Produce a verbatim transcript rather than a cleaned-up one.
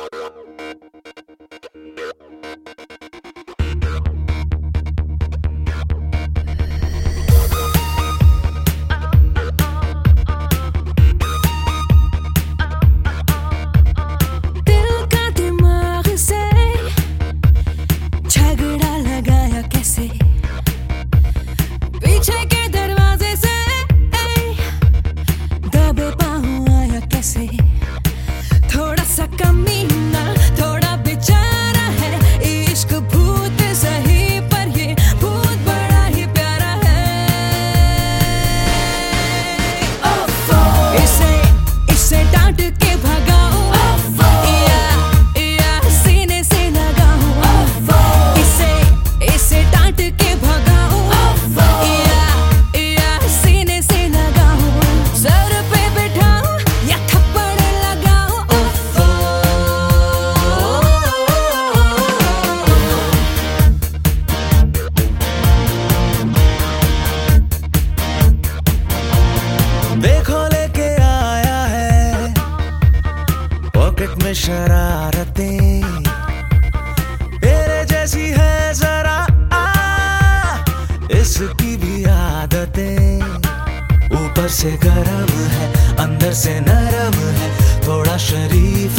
पीछे के दरवाजे से दबे पाँव आया कैसे, थोड़ा सा कमीना थोड़ा बेचारा है, इश्क भूत सही पर ये भूत बड़ा ही प्यारा है। इसे इसे डांट के भगाओ या या सीने से लगाओ, इसे इसे डांट के भगाओ देखो लेके आया है पॉकेट में शरारतें, तेरे जैसी है जरा आ, इसकी भी आदतें, ऊपर से गरम है अंदर से नरम है, थोड़ा शरीफ